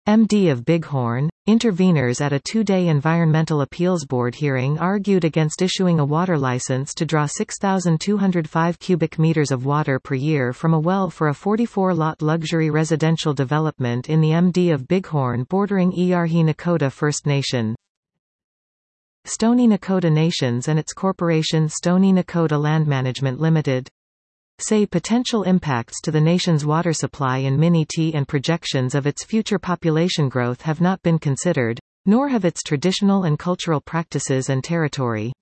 MD of Bighorn. Interveners at a two-day Environmental Appeals Board hearing argued against issuing a water license to draw 6,205 cubic meters of water per year from a well for a 44-lot luxury residential development in the MD of Bighorn bordering Earhie Nakota First Nation. Stoney Nakoda Nations and its corporation Stoney Nakoda Land Management Limited say potential impacts to the nation's water supply in Minnie-T and projections of its future population growth have not been considered, nor have its traditional and cultural practices and territory.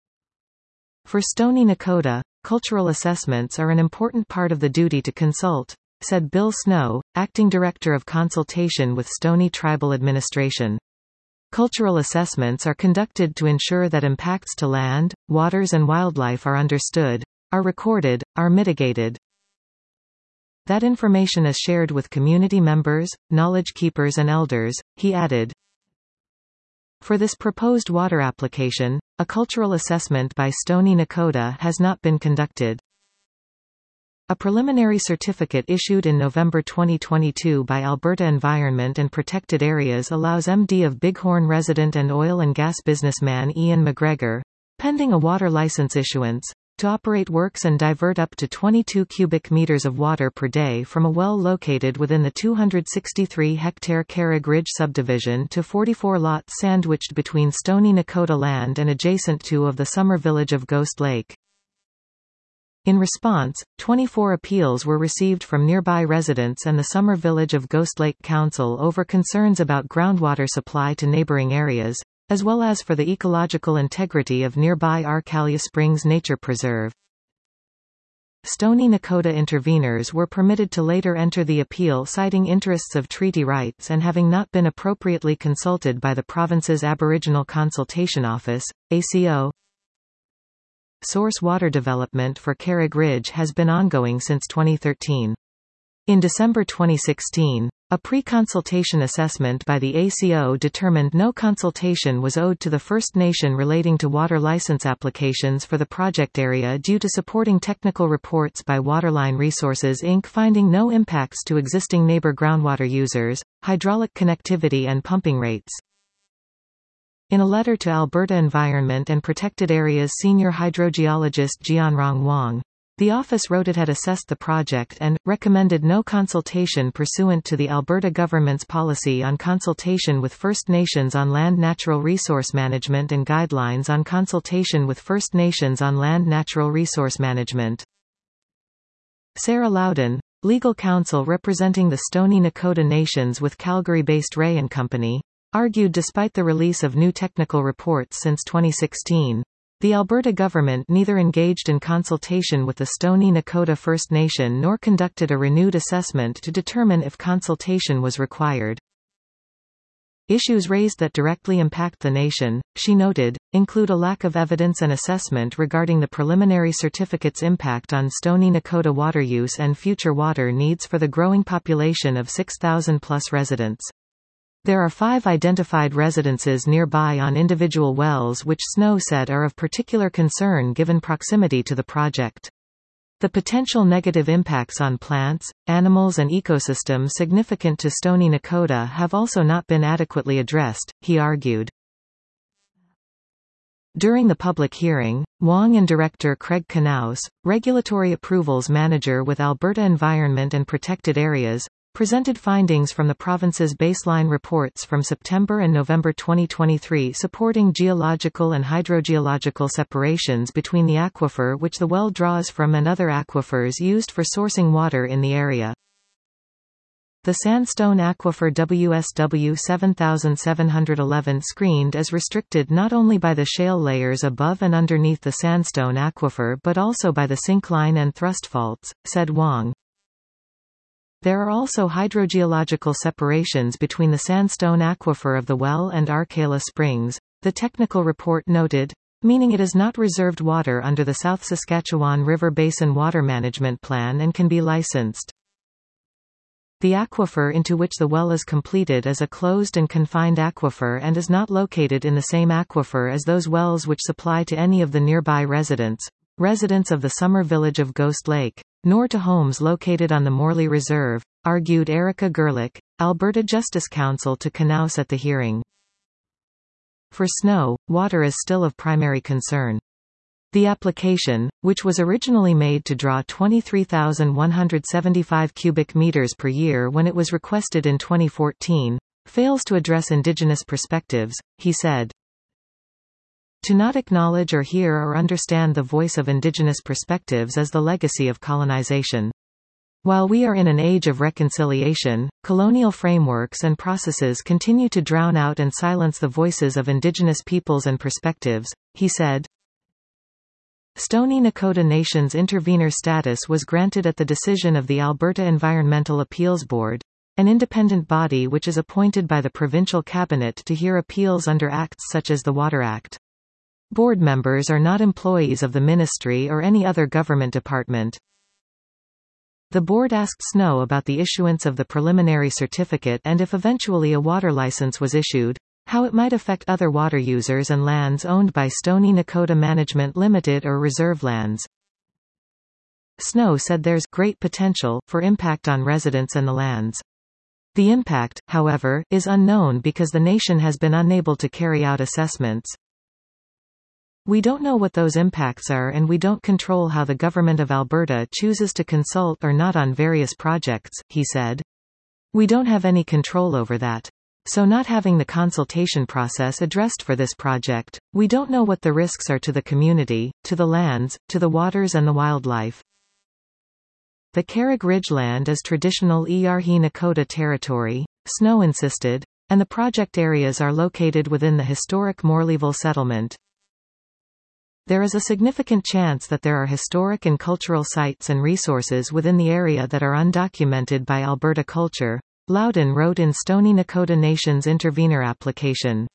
For Stoney Nakoda, cultural assessments are an important part of the duty to consult, said Bill Snow, acting director of consultation with Stoney Tribal Administration. Cultural assessments are conducted to ensure that impacts to land, waters and wildlife are understood, are recorded, are mitigated. That information is shared with community members, knowledge keepers and elders, he added. For this proposed water application, a cultural assessment by Stoney Nakoda has not been conducted. A preliminary certificate issued in November 2022 by Alberta Environment and Protected Areas allows MD of Bighorn resident and oil and gas businessman Ian McGregor, pending a water license issuance, to operate works and divert up to 22 cubic meters of water per day from a well located within the 263-hectare Carrig Ridge subdivision to 44 lots sandwiched between Stoney Nakoda land and adjacent to of the summer village of Ghost Lake. In response, 24 appeals were received from nearby residents and the Summer Village of Ghost Lake Council over concerns about groundwater supply to neighboring areas, as well as for the ecological integrity of nearby Arcalia Springs Nature Preserve. Stoney Nakoda interveners were permitted to later enter the appeal citing interests of treaty rights and having not been appropriately consulted by the province's Aboriginal Consultation Office, ACO. Source water development for Carrig Ridge has been ongoing since 2013. In December 2016, a pre-consultation assessment by the ACO determined no consultation was owed to the First Nation relating to water license applications for the project area due to supporting technical reports by Waterline Resources Inc. finding no impacts to existing neighbor groundwater users, hydraulic connectivity and pumping rates. In a letter to Alberta Environment and Protected Areas senior hydrogeologist Jianrong Wang, the office wrote it had assessed the project and recommended no consultation pursuant to the Alberta government's policy on consultation with First Nations on land natural resource management and guidelines on consultation with First Nations on land natural resource management. Sarah Loudon, legal counsel representing the Stoney Nakoda Nations with Calgary-based Ray & Company, argued despite the release of new technical reports since 2016, the Alberta government neither engaged in consultation with the Stoney Nakoda First Nation nor conducted a renewed assessment to determine if consultation was required. Issues raised that directly impact the nation, she noted, include a lack of evidence and assessment regarding the preliminary certificate's impact on Stoney Nakoda water use and future water needs for the growing population of 6,000-plus residents. There are 5 identified residences nearby on individual wells which Snow said are of particular concern given proximity to the project. The potential negative impacts on plants, animals and ecosystems significant to Stoney Nakoda have also not been adequately addressed, he argued. During the public hearing, Wang and Director Craig Knaus, Regulatory Approvals Manager with Alberta Environment and Protected Areas, presented findings from the province's baseline reports from September and November 2023 supporting geological and hydrogeological separations between the aquifer which the well draws from and other aquifers used for sourcing water in the area. The sandstone aquifer WSW 7711 screened is restricted not only by the shale layers above and underneath the sandstone aquifer but also by the syncline and thrust faults, said Wang. There are also hydrogeological separations between the sandstone aquifer of the well and Arcalia Springs, the technical report noted, meaning it is not reserved water under the South Saskatchewan River Basin Water Management Plan and can be licensed. The aquifer into which the well is completed is a closed and confined aquifer and is not located in the same aquifer as those wells which supply to any of the nearby residents of the summer village of Ghost Lake, nor to homes located on the Morley Reserve, argued Erica Gerlich, Alberta Justice Counsel to Knaus at the hearing. For Snow, water is still of primary concern. The application, which was originally made to draw 23,175 cubic meters per year when it was requested in 2014, fails to address Indigenous perspectives, he said. To not acknowledge or hear or understand the voice of Indigenous perspectives is the legacy of colonization. While we are in an age of reconciliation, colonial frameworks and processes continue to drown out and silence the voices of Indigenous peoples and perspectives, he said. Stoney Nakoda Nation's intervenor status was granted at the decision of the Alberta Environmental Appeals Board, an independent body which is appointed by the provincial cabinet to hear appeals under acts such as the Water Act. Board members are not employees of the ministry or any other government department. The board asked Snow about the issuance of the preliminary certificate and if eventually a water license was issued, how it might affect other water users and lands owned by Stoney Nakoda Management Limited or reserve lands. Snow said there's great potential for impact on residents and the lands. The impact, however, is unknown because the nation has been unable to carry out assessments. We don't know what those impacts are and we don't control how the Government of Alberta chooses to consult or not on various projects, he said. We don't have any control over that. So not having the consultation process addressed for this project, we don't know what the risks are to the community, to the lands, to the waters and the wildlife. The Carrick Ridgeland is traditional Earhie Nakota territory, Snow insisted, and the project areas are located within the historic Morleyville settlement. There is a significant chance that there are historic and cultural sites and resources within the area that are undocumented by Alberta culture, Loudon wrote in Stoney Nakoda Nation's intervenor application.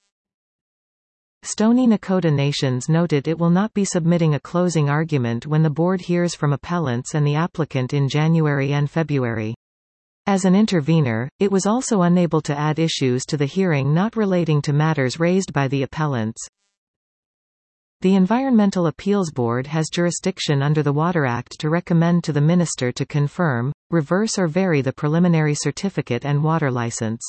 Stoney Nakoda Nations noted it will not be submitting a closing argument when the board hears from appellants and the applicant in January and February. As an intervenor, it was also unable to add issues to the hearing not relating to matters raised by the appellants. The Environmental Appeals Board has jurisdiction under the Water Act to recommend to the Minister to confirm, reverse or vary the preliminary certificate and water license.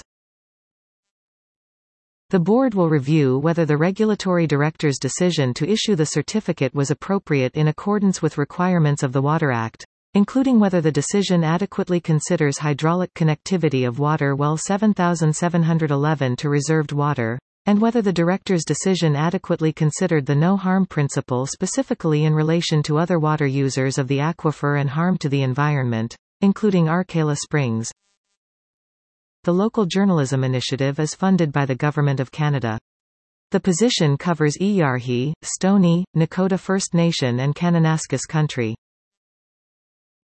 The Board will review whether the Regulatory Director's decision to issue the certificate was appropriate in accordance with requirements of the Water Act, including whether the decision adequately considers hydraulic connectivity of water well 7711 to reserved water, and whether the Director's decision adequately considered the no-harm principle specifically in relation to other water users of the aquifer and harm to the environment, including Arcala Springs. The Local Journalism Initiative is funded by the Government of Canada. The position covers Earhie, Stoney, Nakota First Nation and Kananaskis country.